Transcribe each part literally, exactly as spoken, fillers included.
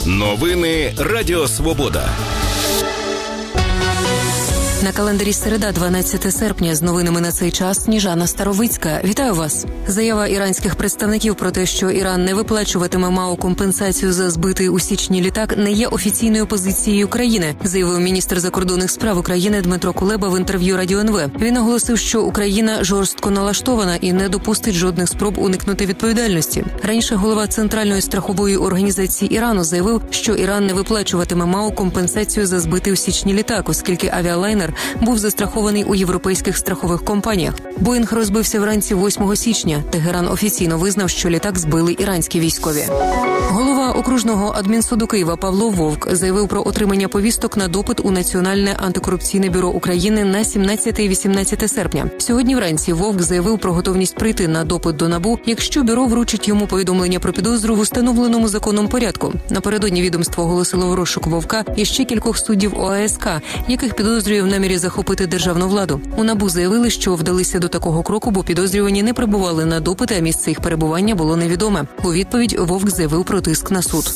Новини Радіо Свобода. На календарі середа, дванадцяте серпня. З новинами на цей час Сніжана Старовицька. Вітаю вас. Заява іранських представників про те, що Іран не виплачуватиме МАУ компенсацію за збитий у січні літак, не є офіційною позицією країни, заявив міністр закордонних справ України Дмитро Кулеба в інтерв'ю Радіо ен ве. Він наголосив, що Україна жорстко налаштована і не допустить жодних спроб уникнути відповідальності. Раніше голова Центральної страхової організації Ірану заявив, що Іран не виплачуватиме МАУ компенсацію за збитий у січні літак, оскільки авіалайнер був застрахований у європейських страхових компаніях. Боїнг розбився вранці восьмого січня. Тегеран офіційно визнав, що літак збили іранські військові. Голова окружного адмінсуду Києва Павло Вовк заявив про отримання повісток на допит у Національне антикорупційне бюро України на сімнадцяте і вісімнадцяте серпня. Сьогодні вранці Вовк заявив про готовність прийти на допит до НАБУ, якщо бюро вручить йому повідомлення про підозру в установленому законом порядку. Напередодні відомство оголосило в розшук Вовка і ще кількох суддів о а ес ка, яких підозрює в намірі захопити державну владу. У НАБУ заявили, що вдалися до такого кроку, бо підозрювані не прибували на допити, а місце їх перебування було невідоме. У відповідь Вовк заявив про тиск на суд.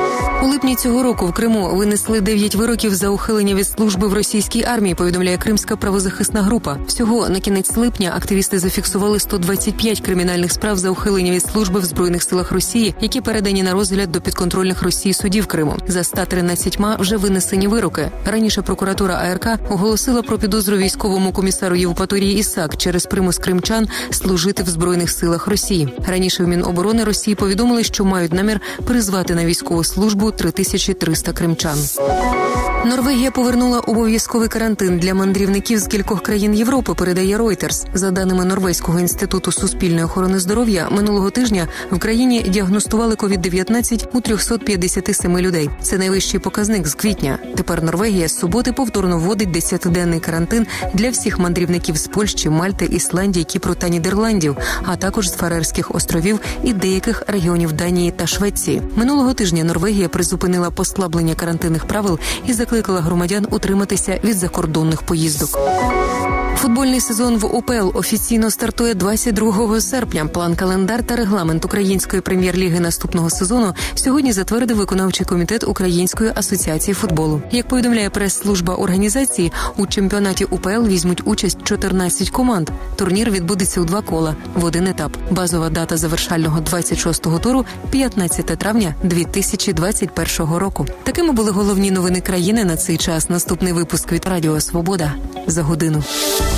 У липні цього року в Криму винесли дев'ять вироків за ухилення від служби в російській армії, повідомляє Кримська правозахисна група. Всього на кінець липня активісти зафіксували сто двадцять п'ять кримінальних справ за ухилення від служби в Збройних силах Росії, які передані на розгляд до підконтрольних Росії судів Криму. За ста тринадцятьма вже винесені вироки. Раніше прокуратура а ер ка оголосила про підозру військовому комісару Євпаторії Ісак через примус кримчан служити в Збройних силах Росії. Раніше в Міноборони Росії повідомили, що мають намір призвати на військову службу три тисячі триста кримчан. Норвегія повернула обов'язковий карантин для мандрівників з кількох країн Європи, передає Reuters. За даними Норвезького інституту суспільної охорони здоров'я, минулого тижня в країні діагностували ковід дев'ятнадцять у триста п'ятдесят сім людей. Це найвищий показник з квітня. Тепер Норвегія з суботи повторно вводить десятиденний карантин для всіх мандрівників з Польщі, Мальти, Ісландії, Кіпру та Нідерландів, а також з Фарерських островів і деяких регіонів Данії та Швеції. Минулого тижня Норвегія призупинила послаблення карантинних правил і закликала громадян утриматися від закордонних поїздок. Футбольний сезон в о пе ел офіційно стартує двадцять другого серпня. План, календар та регламент Української прем'єр-ліги наступного сезону сьогодні затвердив виконавчий комітет Української асоціації футболу. Як повідомляє прес-служба організації, у чемпіонаті о пе ел візьмуть участь чотирнадцять команд. Турнір відбудеться у два кола, в один етап. Базова дата завершального двадцять шостого туру – п'ятнадцяте травня дві тисячі двадцять першого року. Такими були головні новини країни на цей час. Наступний випуск від Радіо Свобода за годину.